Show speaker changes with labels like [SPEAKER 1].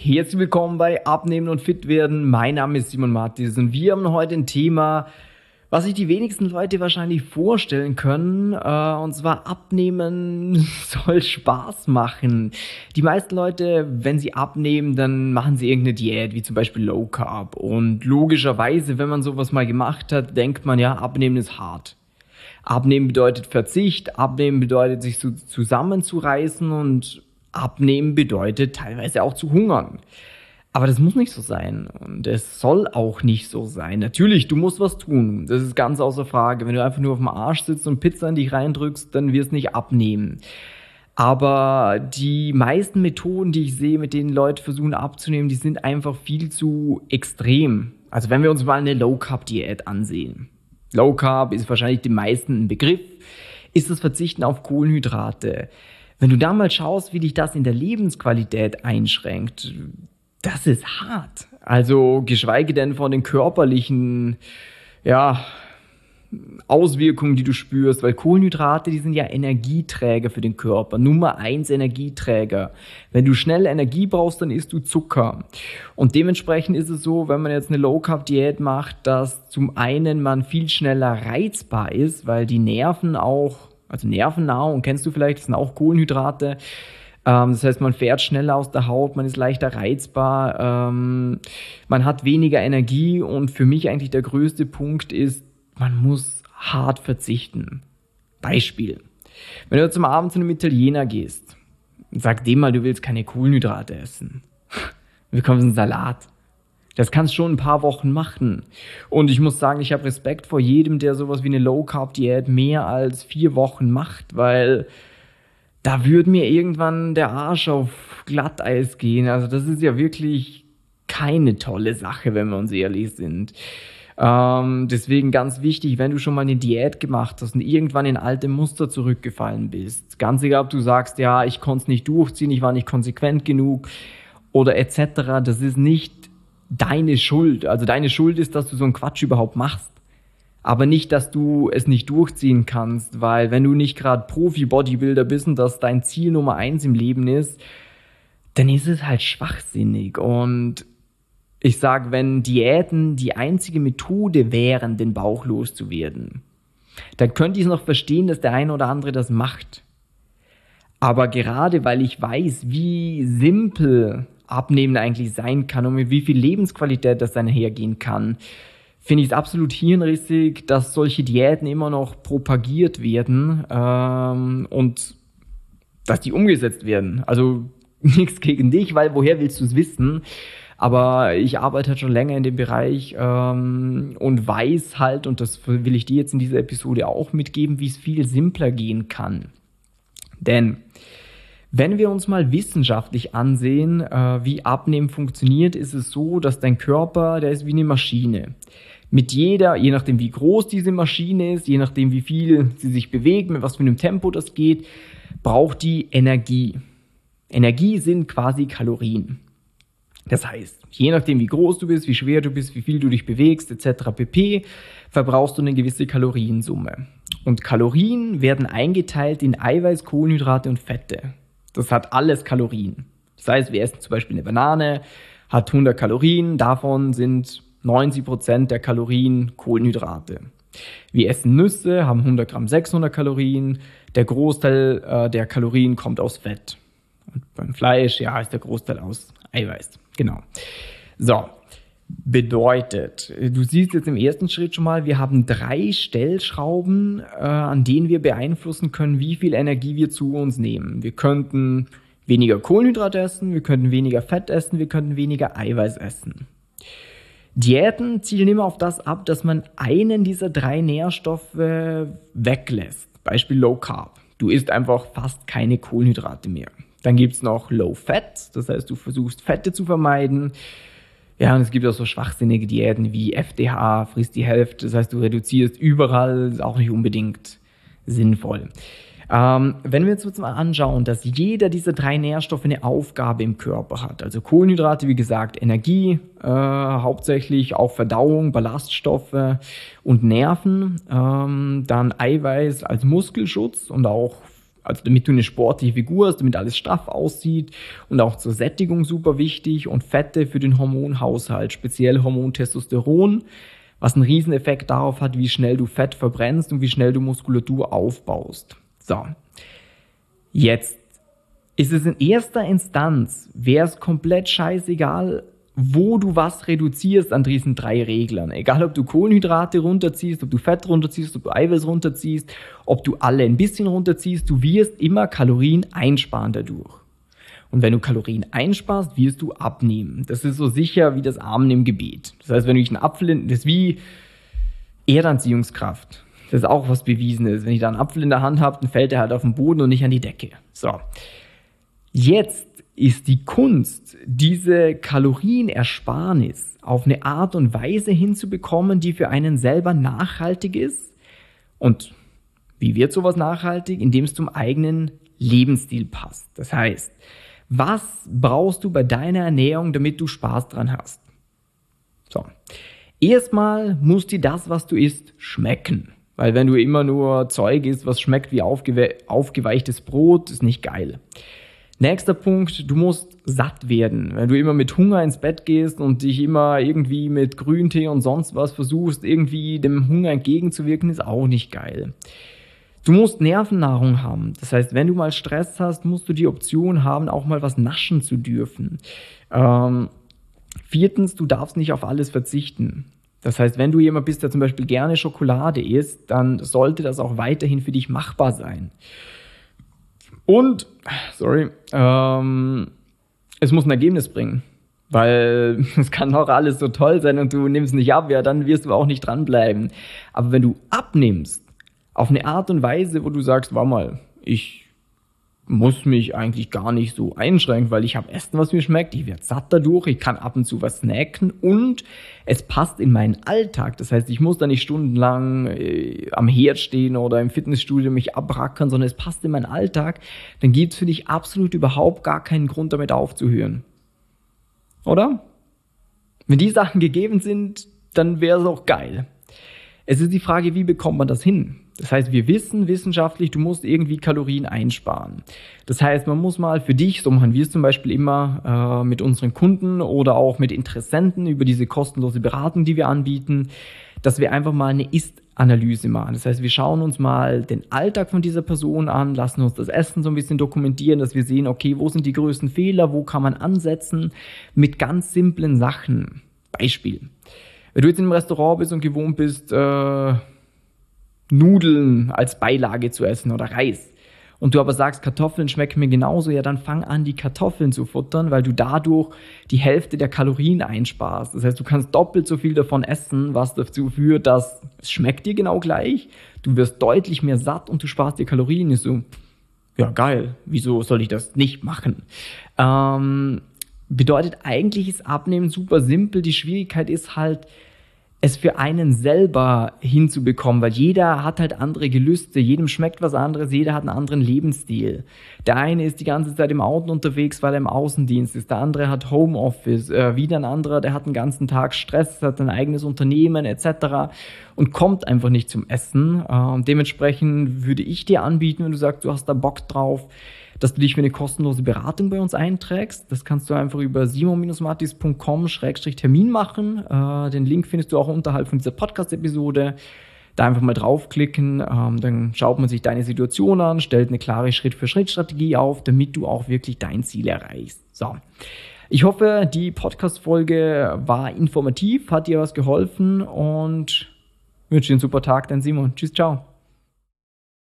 [SPEAKER 1] Herzlich willkommen bei Abnehmen und Fit werden. Mein Name ist Simon Mattis und wir haben heute ein Thema, was sich die wenigsten Leute wahrscheinlich vorstellen können. Und zwar Abnehmen soll Spaß machen. Die meisten Leute, wenn sie abnehmen, dann machen sie irgendeine Diät, wie zum Beispiel Low Carb. Und logischerweise, wenn man sowas mal gemacht hat, denkt man ja, Abnehmen ist hart. Abnehmen bedeutet Verzicht, Abnehmen bedeutet sich so zusammenzureißen und Abnehmen bedeutet teilweise auch zu hungern. Aber das muss nicht so sein und es soll auch nicht so sein. Natürlich, du musst was tun, das ist ganz außer Frage. Wenn du einfach nur auf dem Arsch sitzt und Pizza in dich reindrückst, dann wirst du nicht abnehmen. Aber die meisten Methoden, die ich sehe, mit denen Leute versuchen abzunehmen, die sind einfach viel zu extrem. Also wenn wir uns mal eine Low-Carb-Diät ansehen. Low Carb ist wahrscheinlich den meisten ein Begriff, ist das Verzichten auf Kohlenhydrate. Wenn du da mal schaust, wie dich das in der Lebensqualität einschränkt, das ist hart. Also geschweige denn von den körperlichen, Auswirkungen, die du spürst, weil Kohlenhydrate, die sind ja Energieträger für den Körper. Nummer 1 Energieträger. Wenn du schnell Energie brauchst, dann isst du Zucker. Und dementsprechend ist es so, wenn man jetzt eine Low-Carb-Diät macht, dass zum einen man viel schneller reizbar ist, weil die Nerven auch, also Nervennahrung, kennst du vielleicht, das sind auch Kohlenhydrate. Das heißt, man fährt schneller aus der Haut, man ist leichter reizbar, man hat weniger Energie und für mich eigentlich der größte Punkt ist, man muss hart verzichten. Beispiel. Wenn du jetzt am Abend zu einem Italiener gehst und sag dem mal, du willst keine Kohlenhydrate essen. Du bekommst einen Salat. Das kannst du schon ein paar Wochen machen. Und ich muss sagen, ich habe Respekt vor jedem, der sowas wie eine Low-Carb-Diät mehr als 4 Wochen macht, weil da würde mir irgendwann der Arsch auf Glatteis gehen. Also das ist ja wirklich keine tolle Sache, wenn wir uns ehrlich sind. Deswegen ganz wichtig, wenn du schon mal eine Diät gemacht hast und irgendwann in alte Muster zurückgefallen bist, ganz egal, ob du sagst, ja, ich konnte es nicht durchziehen, ich war nicht konsequent genug oder etc., das ist nicht deine Schuld. Also deine Schuld ist, dass du so einen Quatsch überhaupt machst, aber nicht, dass du es nicht durchziehen kannst, weil wenn du nicht gerade Profi-Bodybuilder bist und das dein Ziel Nummer 1 im Leben ist, dann ist es halt schwachsinnig. Und ich sage, wenn Diäten die einzige Methode wären, den Bauch loszuwerden, dann könnte ich es noch verstehen, dass der eine oder andere das macht. Aber gerade weil ich weiß, wie simpel Abnehmen eigentlich sein kann und mit wie viel Lebensqualität das einhergehen kann, finde ich es absolut hirnrissig, dass solche Diäten immer noch propagiert werden und dass die umgesetzt werden. Also nichts gegen dich, weil woher willst du es wissen? Aber ich arbeite halt schon länger in dem Bereich und weiß halt, und das will ich dir jetzt in dieser Episode auch mitgeben, wie es viel simpler gehen kann. Denn wenn wir uns mal wissenschaftlich ansehen, wie Abnehmen funktioniert, ist es so, dass dein Körper, der ist wie eine Maschine. Mit jeder, je nachdem wie groß diese Maschine ist, je nachdem wie viel sie sich bewegt, mit was für einem Tempo das geht, braucht die Energie. Energie sind quasi Kalorien. Das heißt, je nachdem wie groß du bist, wie schwer du bist, wie viel du dich bewegst etc. pp., verbrauchst du eine gewisse Kaloriensumme. Und Kalorien werden eingeteilt in Eiweiß, Kohlenhydrate und Fette. Das hat alles Kalorien. Das heißt, wir essen zum Beispiel eine Banane, hat 100 Kalorien, davon sind 90% der Kalorien Kohlenhydrate. Wir essen Nüsse, haben 100 Gramm 600 Kalorien, der Großteil der Kalorien kommt aus Fett. Und beim Fleisch, ist der Großteil aus Eiweiß. Genau. So, bedeutet, du siehst jetzt im ersten Schritt schon mal, wir haben 3 Stellschrauben, an denen wir beeinflussen können, wie viel Energie wir zu uns nehmen. Wir könnten weniger Kohlenhydrate essen, wir könnten weniger Fett essen, wir könnten weniger Eiweiß essen. Diäten zielen immer auf das ab, dass man einen dieser 3 Nährstoffe weglässt. Beispiel Low Carb. Du isst einfach fast keine Kohlenhydrate mehr. Dann gibt es noch Low Fat, das heißt, du versuchst Fette zu vermeiden. Ja, und es gibt auch so schwachsinnige Diäten wie FDH, frisst die Hälfte, das heißt, du reduzierst überall, ist auch nicht unbedingt sinnvoll. Wenn wir uns jetzt mal anschauen, dass jeder dieser 3 Nährstoffe eine Aufgabe im Körper hat, also Kohlenhydrate, wie gesagt, Energie, hauptsächlich auch Verdauung, Ballaststoffe und Nerven, dann Eiweiß als Muskelschutz und auch Also damit du eine sportliche Figur hast, damit alles straff aussieht und auch zur Sättigung super wichtig und Fette für den Hormonhaushalt, speziell Hormon Testosteron, was einen Rieseneffekt darauf hat, wie schnell du Fett verbrennst und wie schnell du Muskulatur aufbaust. So, jetzt ist es in erster Instanz, wäre es komplett scheißegal, wo du was reduzierst an diesen 3 Reglern. Egal, ob du Kohlenhydrate runterziehst, ob du Fett runterziehst, ob du Eiweiß runterziehst, ob du alle ein bisschen runterziehst, du wirst immer Kalorien einsparen dadurch. Und wenn du Kalorien einsparst, wirst du abnehmen. Das ist so sicher wie das Amen im Gebet. Das heißt, wenn du einen Apfel, das ist wie Erdanziehungskraft. Das ist auch was Bewiesenes. Wenn ich da einen Apfel in der Hand habe, dann fällt er halt auf den Boden und nicht an die Decke. So. Jetzt ist die Kunst, diese Kalorienersparnis auf eine Art und Weise hinzubekommen, die für einen selber nachhaltig ist. Und wie wird sowas nachhaltig? Indem es zum eigenen Lebensstil passt. Das heißt, was brauchst du bei deiner Ernährung, damit du Spaß dran hast? So. Erstmal muss dir das, was du isst, schmecken. Weil wenn du immer nur Zeug isst, was schmeckt wie aufgeweichtes Brot, ist nicht geil. Nächster Punkt, du musst satt werden. Wenn du immer mit Hunger ins Bett gehst und dich immer irgendwie mit Grüntee und sonst was versuchst, irgendwie dem Hunger entgegenzuwirken, ist auch nicht geil. Du musst Nervennahrung haben. Das heißt, wenn du mal Stress hast, musst du die Option haben, auch mal was naschen zu dürfen. 4, du darfst nicht auf alles verzichten. Das heißt, wenn du jemand bist, der zum Beispiel gerne Schokolade isst, dann sollte das auch weiterhin für dich machbar sein. Und, es muss ein Ergebnis bringen, weil es kann auch alles so toll sein und du nimmst nicht ab, ja, dann wirst du auch nicht dranbleiben. Aber wenn du abnimmst, auf eine Art und Weise, wo du sagst, warte mal, ich muss mich eigentlich gar nicht so einschränken, weil ich habe Essen, was mir schmeckt, ich werde satt dadurch, ich kann ab und zu was snacken und es passt in meinen Alltag. Das heißt, ich muss da nicht stundenlang am Herd stehen oder im Fitnessstudio mich abrackern, sondern es passt in meinen Alltag. Dann gibt es für dich absolut überhaupt gar keinen Grund, damit aufzuhören. Oder? Wenn die Sachen gegeben sind, dann wäre es auch geil. Es ist die Frage, wie bekommt man das hin? Das heißt, wir wissen wissenschaftlich, du musst irgendwie Kalorien einsparen. Das heißt, man muss mal für dich, so machen wir es zum Beispiel immer mit unseren Kunden oder auch mit Interessenten über diese kostenlose Beratung, die wir anbieten, dass wir einfach mal eine Ist-Analyse machen. Das heißt, wir schauen uns mal den Alltag von dieser Person an, lassen uns das Essen so ein bisschen dokumentieren, dass wir sehen, okay, wo sind die größten Fehler, wo kann man ansetzen mit ganz simplen Sachen. Beispiel. Wenn du jetzt in einem Restaurant bist und gewohnt bist, Nudeln als Beilage zu essen oder Reis und du aber sagst, Kartoffeln schmecken mir genauso, ja, dann fang an, die Kartoffeln zu futtern, weil du dadurch die Hälfte der Kalorien einsparst. Das heißt, du kannst doppelt so viel davon essen, was dazu führt, dass es schmeckt dir genau gleich, du wirst deutlich mehr satt und du sparst dir Kalorien. Ist so, ja geil, wieso soll ich das nicht machen? Bedeutet, eigentlich ist Abnehmen super simpel, die Schwierigkeit ist halt, es für einen selber hinzubekommen, weil jeder hat halt andere Gelüste, jedem schmeckt was anderes, jeder hat einen anderen Lebensstil. Der eine ist die ganze Zeit im Auto unterwegs, weil er im Außendienst ist, der andere hat Homeoffice, wieder ein anderer, der hat den ganzen Tag Stress, hat ein eigenes Unternehmen etc. und kommt einfach nicht zum Essen. Dementsprechend würde ich dir anbieten, wenn du sagst, du hast da Bock drauf, dass du dich für eine kostenlose Beratung bei uns einträgst. Das kannst du einfach über simon-mattis.com/Termin machen. Den Link findest du auch unterhalb von dieser Podcast-Episode. Da einfach mal draufklicken, dann schaut man sich deine Situation an, stellt eine klare Schritt-für-Schritt-Strategie auf, damit du auch wirklich dein Ziel erreichst. So. Ich hoffe, die Podcast-Folge war informativ, hat dir was geholfen und wünsche dir einen super Tag, dein Simon. Tschüss, ciao.